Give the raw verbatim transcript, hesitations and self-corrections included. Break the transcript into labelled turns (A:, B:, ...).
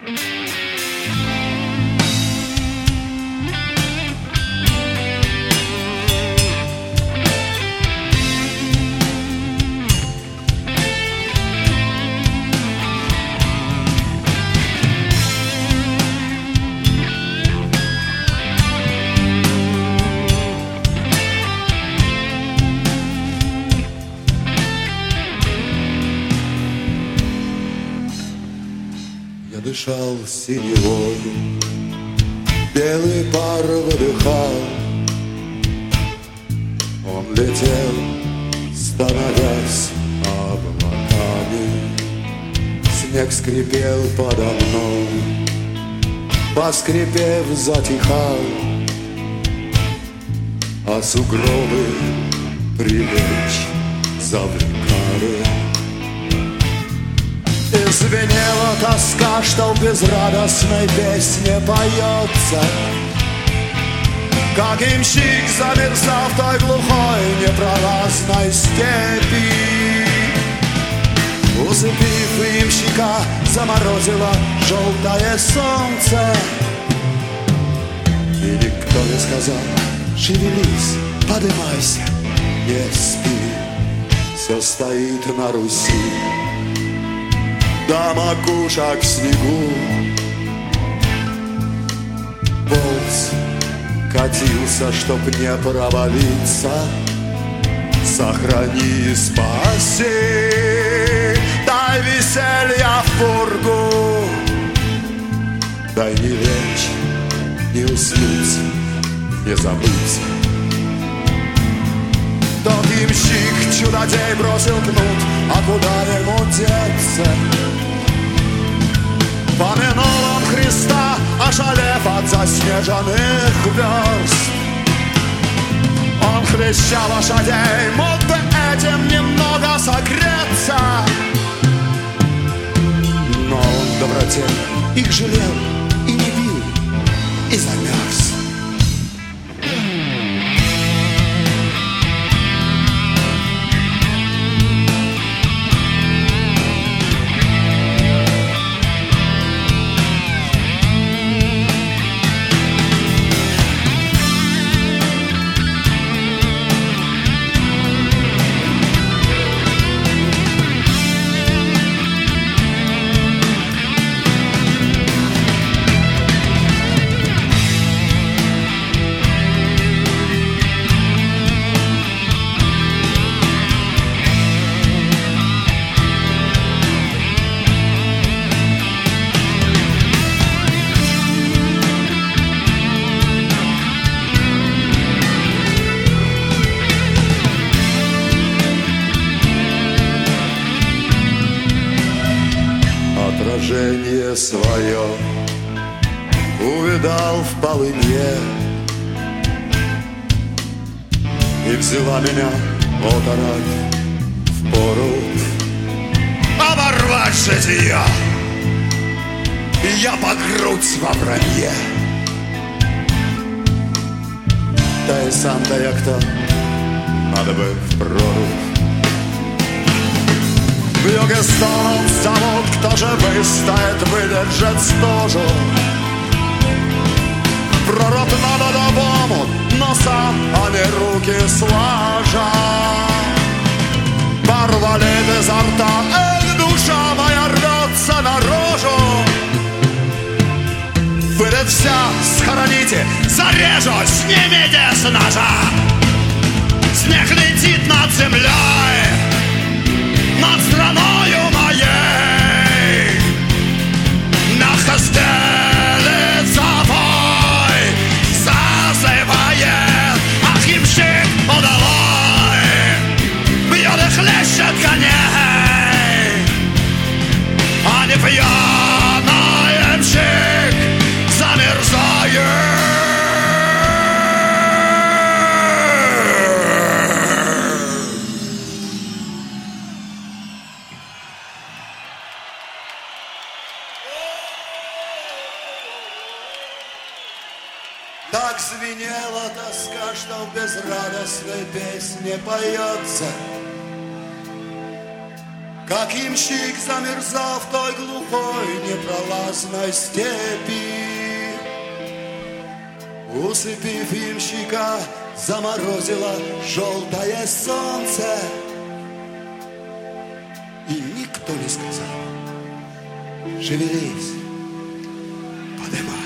A: Дышал синевой, белый пар выдыхал. Он летел, становясь облаками. Снег скрипел подо мной, поскрипев, затихал. А сугробы прилечь завлекали. И звенела тоска, что в безрадостной песне поется. Как ямщик замерзал в той глухой непролазной степи. Усыпив ямщика, заморозило желтое солнце. И никто не сказал: шевелись, подымайся, не спи. Все стоит на Руси до макушек в снегу. Полз катился, чтоб не провалиться. Сохрани и спаси, дай веселья в пургу. Дай не лечь, не уснуть, не забыть. Тот ямщик чудодей бросил кнут, а куда ему деться? Помянул он Христа, ошалев от заснеженных верст. Он хлещал лошадей, мог бы этим немного согреться. Но он в доброте их жалел и не бил, и замерз. Отражение свое увидал в полыне, и взяла меня оторвать впору оборвать житье. И я по грудь во вранье. Да и сам-то я кто? Надо бы в прорубь. В юге стонут зовут, кто же выстоит, выдержит стужу. Прорубь надо до но сам они руки сложа. Порвалит изо рта, эх, душа моя рвется наружу. Выйдет вся, схороните, зарежу, снимите с ножа. Снег летит над землей, над страною моей. Мягко стелится вой, засыпает, ах, ямщик удалой. Бьет и хлещет коней, а не пьяный ямщик замерзает. Так звенела тоска, что в безрадостной песне поется. как ямщик замерзал в той глухой непролазной степи. Усыпив ямщика, заморозило желтое солнце, и никто не сказал: шевелись, подымай.